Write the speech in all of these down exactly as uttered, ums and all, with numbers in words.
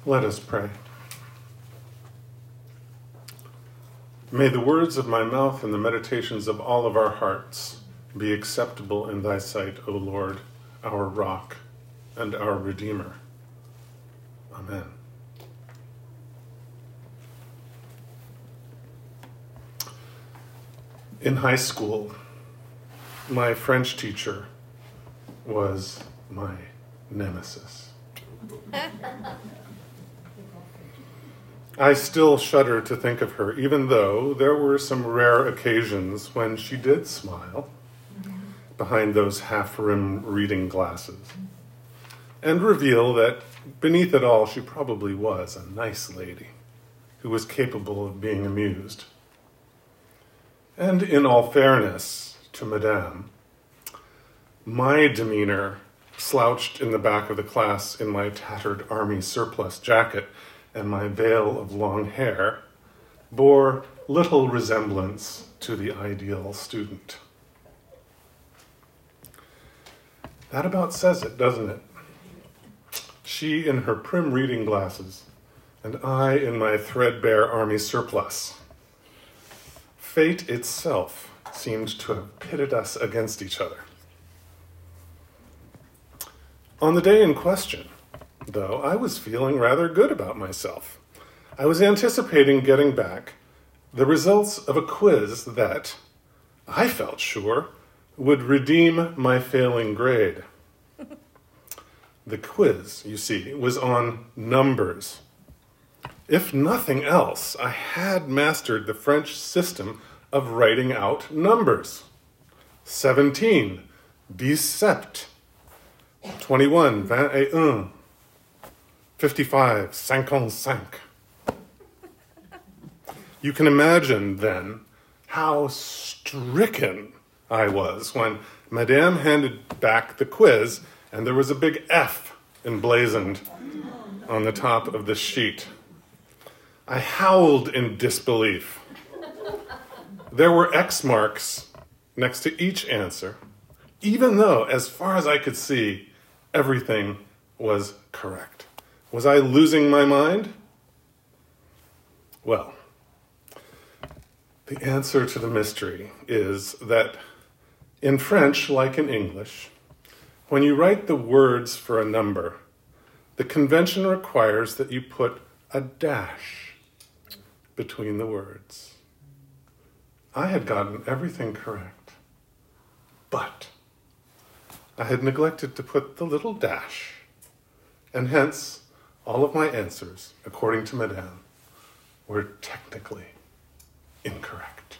Let us pray. May the words of my mouth and the meditations of all of our hearts be acceptable in thy sight, O Lord, our rock and our Redeemer. Amen. In high school, my French teacher was my nemesis. I still shudder to think of her, even though there were some rare occasions when she did smile behind those half-rim reading glasses and reveal that beneath it all she probably was a nice lady who was capable of being amused. And in all fairness to Madame, my demeanor, slouched in the back of the class in my tattered army surplus jacket and my veil of long hair, bore little resemblance to the ideal student. That about says it, doesn't it? She in her prim reading glasses, and I in my threadbare army surplus. Fate itself seemed to have pitted us against each other. On the day in question, though, I was feeling rather good about myself. I was anticipating getting back the results of a quiz that, I felt sure, would redeem my failing grade. The quiz, you see, was on numbers. If nothing else, I had mastered the French system of writing out numbers. seventeen, dix-sept, twenty-one, vingt et un, fifty-five, cinquante-cinq. You can imagine, then, how stricken I was when Madame handed back the quiz and there was a big F emblazoned on the top of the sheet. I howled in disbelief. There were X marks next to each answer, even though, as far as I could see, everything was correct. Was I losing my mind? Well, the answer to the mystery is that in French, like in English, when you write the words for a number, the convention requires that you put a dash between the words. I had gotten everything correct, but I had neglected to put the little dash, and hence all of my answers, according to Madame, were technically incorrect.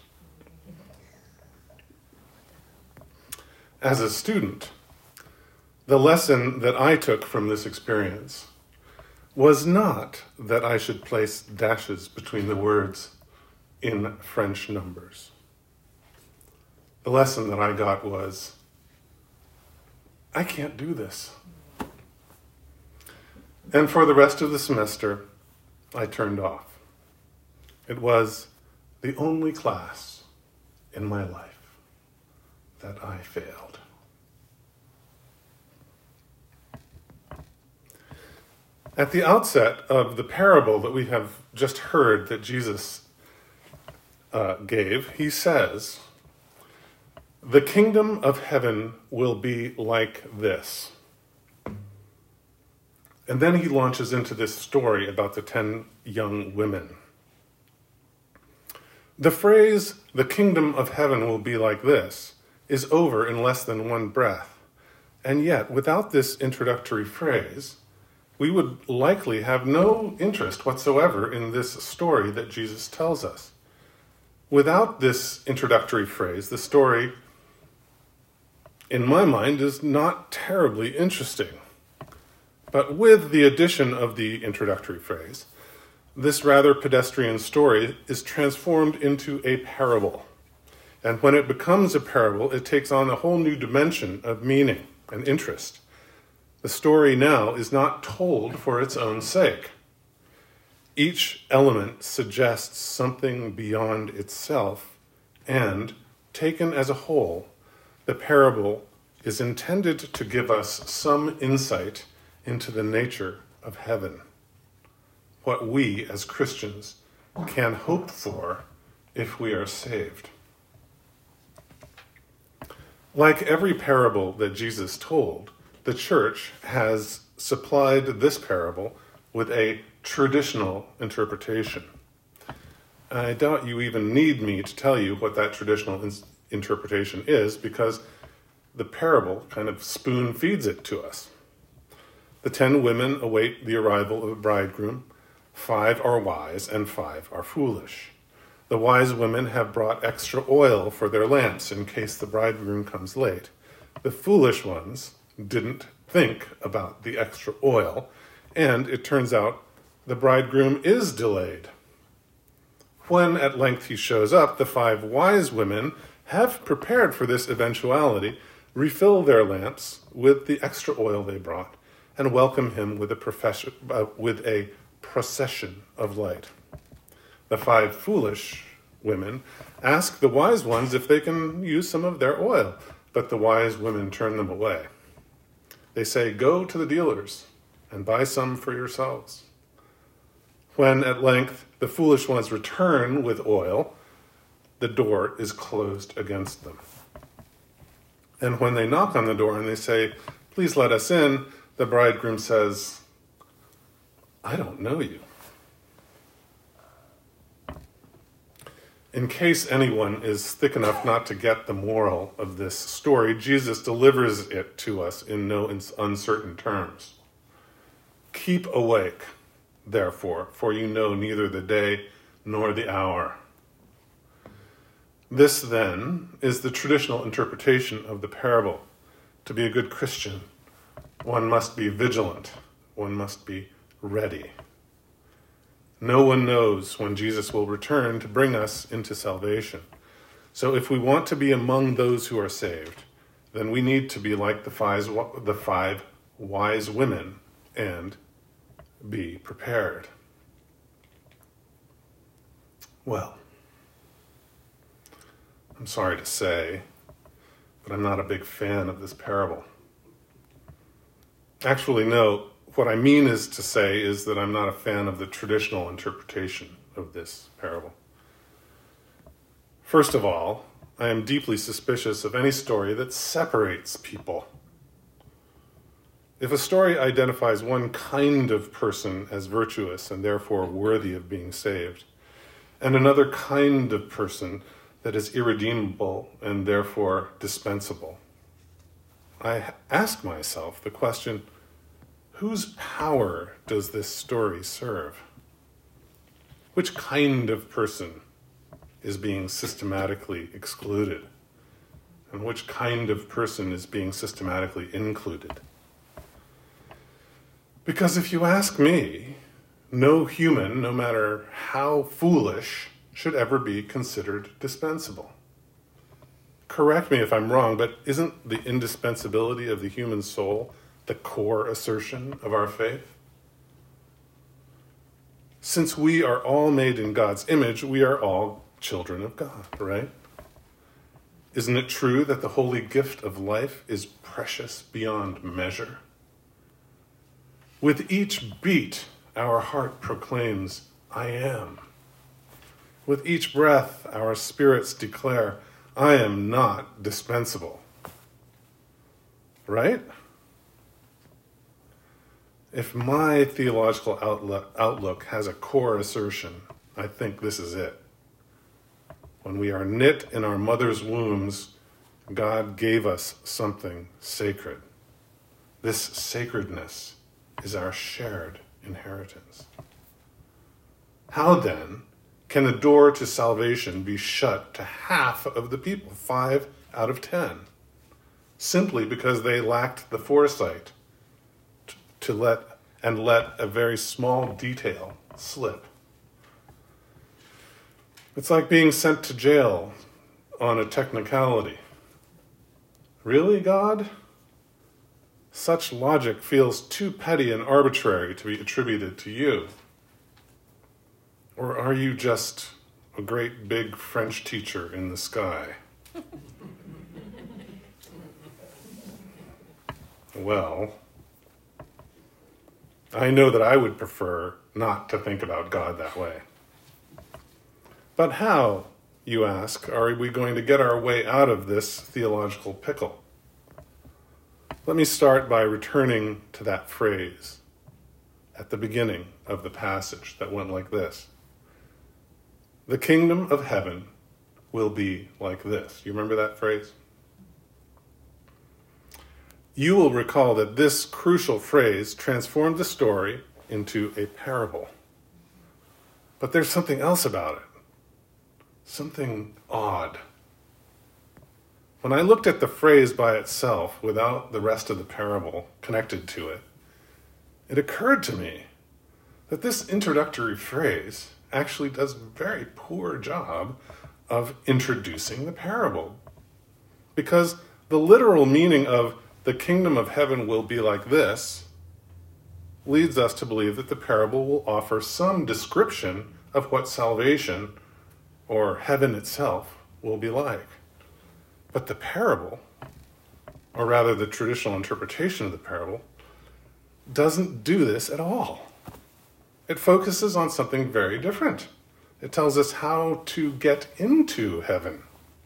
As a student, the lesson that I took from this experience was not that I should place dashes between the words in French numbers. The lesson that I got was, I can't do this. And for the rest of the semester, I turned off. It was the only class in my life that I failed. At the outset of the parable that we have just heard that Jesus uh, gave, he says, "The kingdom of heaven will be like this." And then he launches into this story about the ten young women. The phrase, "the kingdom of heaven will be like this," is over in less than one breath. And yet, without this introductory phrase, we would likely have no interest whatsoever in this story that Jesus tells us. Without this introductory phrase, the story, in my mind, is not terribly interesting. But with the addition of the introductory phrase, this rather pedestrian story is transformed into a parable. And when it becomes a parable, it takes on a whole new dimension of meaning and interest. The story now is not told for its own sake. Each element suggests something beyond itself, and, taken as a whole, the parable is intended to give us some insight into the nature of heaven. what we as Christians can hope for if we are saved. Like every parable that Jesus told, the church has supplied this parable with a traditional interpretation. I doubt you even need me to tell you what that traditional in- interpretation is, because the parable kind of spoon feeds it to us. The ten women await the arrival of a bridegroom. Five are wise and five are foolish. The wise women have brought extra oil for their lamps in case the bridegroom comes late. The foolish ones didn't think about the extra oil, and it turns out the bridegroom is delayed. When at length he shows up, the five wise women have prepared for this eventuality, refill their lamps with the extra oil they brought, and welcome him with a, profession, uh, with a procession of light. The five foolish women ask the wise ones if they can use some of their oil, but the wise women turn them away. They say, "Go to the dealers and buy some for yourselves." When at length the foolish ones return with oil, the door is closed against them. And when they knock on the door and they say, "Please let us in," the bridegroom says, "I don't know you." In case anyone is thick enough not to get the moral of this story, Jesus delivers it to us in no uncertain terms. "Keep awake, therefore, for you know neither the day nor the hour." This, then, is the traditional interpretation of the parable. To be a good Christian, one must be vigilant. One must be ready. No one knows when Jesus will return to bring us into salvation. So if we want to be among those who are saved, then we need to be like the five, the five wise women and be prepared. Well, I'm sorry to say, but I'm not a big fan of this parable. Actually, no. What I mean is to say is that I'm not a fan of the traditional interpretation of this parable. First of all, I am deeply suspicious of any story that separates people. If a story identifies one kind of person as virtuous and therefore worthy of being saved, and another kind of person that is irredeemable and therefore dispensable, I ask myself the question, whose power does this story serve? Which kind of person is being systematically excluded? And which kind of person is being systematically included? Because if you ask me, no human, no matter how foolish, should ever be considered dispensable. Correct me if I'm wrong, but isn't the indispensability of the human soul the core assertion of our faith? Since we are all made in God's image, we are all children of God, right? Isn't it true that the holy gift of life is precious beyond measure? With each beat, our heart proclaims, "I am." With each breath, our spirits declare, "I am not dispensable." Right? If my theological outlook, outlook has a core assertion, I think this is it. When we are knit in our mother's wombs, God gave us something sacred. This sacredness is our shared inheritance. How then can the door to salvation be shut to half of the people, five out of ten, simply because they lacked the foresight to let and let a very small detail slip? It's like being sent to jail on a technicality. Really, God? Such logic feels too petty and arbitrary to be attributed to you. Or are you just a great big French teacher in the sky? Well, I know that I would prefer not to think about God that way. But how, you ask, are we going to get our way out of this theological pickle? Let me start by returning to that phrase at the beginning of the passage that went like this. The kingdom of heaven will be like this. You remember that phrase? You will recall that this crucial phrase transformed the story into a parable. But there's something else about it. Something odd. When I looked at the phrase by itself, without the rest of the parable connected to it, it occurred to me that this introductory phrase actually does a very poor job of introducing the parable. Because the literal meaning of the kingdom of heaven will be like this leads us to believe that the parable will offer some description of what salvation or heaven itself will be like. But the parable, or rather the traditional interpretation of the parable, doesn't do this at all. It focuses on something very different. It tells us how to get into heaven.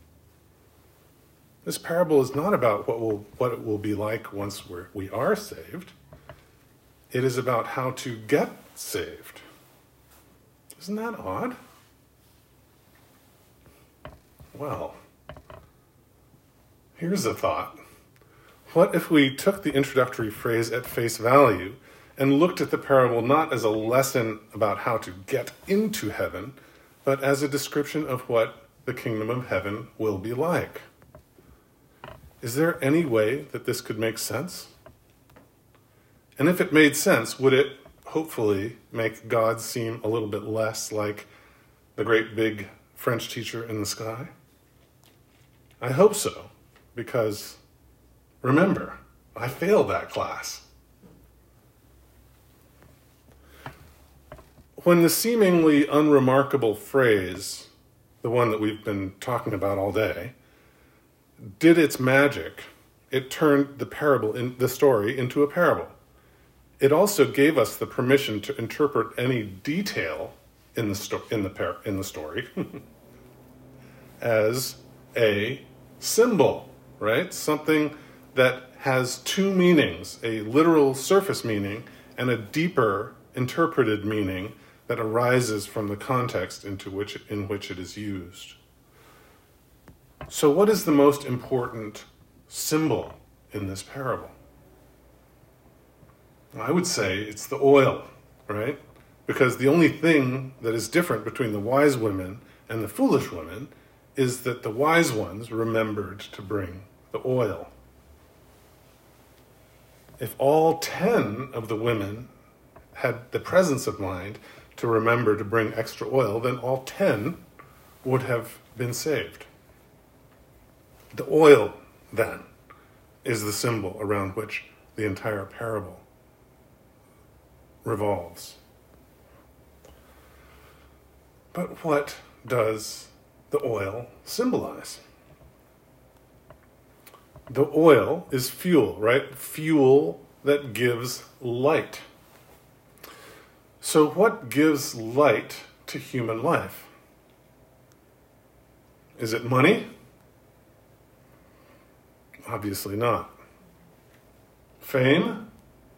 This parable is not about what will what it will be like once we're, we are saved. It is about how to get saved. Isn't that odd? Well, here's a thought. What if we took the introductory phrase at face value and looked at the parable not as a lesson about how to get into heaven, but as a description of what the kingdom of heaven will be like? Is there any way that this could make sense? And if it made sense, would it hopefully make God seem a little bit less like the great big French teacher in the sky? I hope so, because remember, I failed that class. When the seemingly unremarkable phrase, the one that we've been talking about all day, did its magic, it turned the parable, in, the story into a parable. It also gave us the permission to interpret any detail in the sto- in the par- in the story as a symbol, right? Something that has two meanings, a literal surface meaning and a deeper interpreted meaning that arises from the context into which in which it is used. So what is the most important symbol in this parable? I would say it's the oil, right? Because the only thing that is different between the wise women and the foolish women is that the wise ones remembered to bring the oil. If all ten of the women had the presence of mind to remember to bring extra oil, then all ten would have been saved. The oil, then, is the symbol around which the entire parable revolves. But what does the oil symbolize? The oil is fuel, right? Fuel that gives light. So what gives light to human life? Is it money? Obviously not. Fame?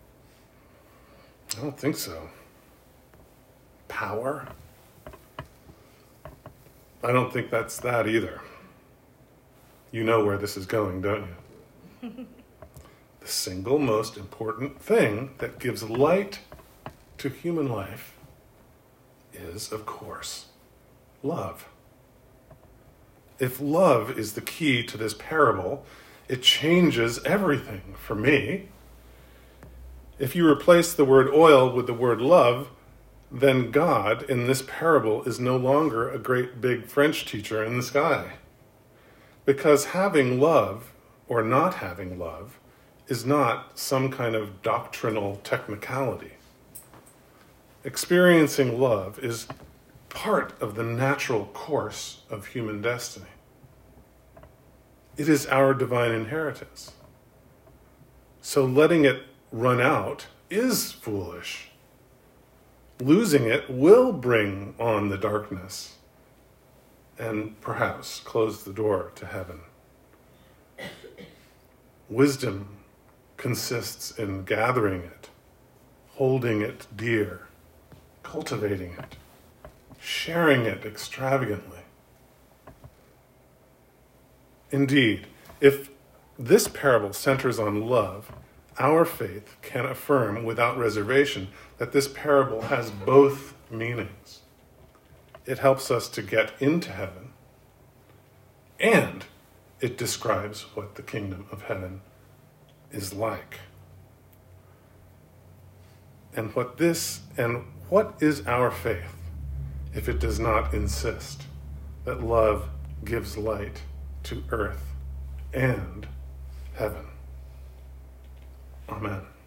I don't think so. Power? I don't think that's that either. You know where this is going, don't you? The single most important thing that gives light to human life is, of course, love. If love is the key to this parable, it changes everything for me. If you replace the word oil with the word love, then God in this parable is no longer a great big French teacher in the sky. Because having love, or not having love, is not some kind of doctrinal technicality. Experiencing love is part of the natural course of human destiny. It is our divine inheritance. So letting it run out is foolish. Losing it will bring on the darkness and perhaps close the door to heaven. Wisdom consists in gathering it, holding it dear, cultivating it, sharing it extravagantly. Indeed, if this parable centers on love, our faith can affirm without reservation that this parable has both meanings. It helps us to get into heaven, and it describes what the kingdom of heaven is like. And what this, and what is our faith if it does not insist that love gives light to earth and heaven? Amen.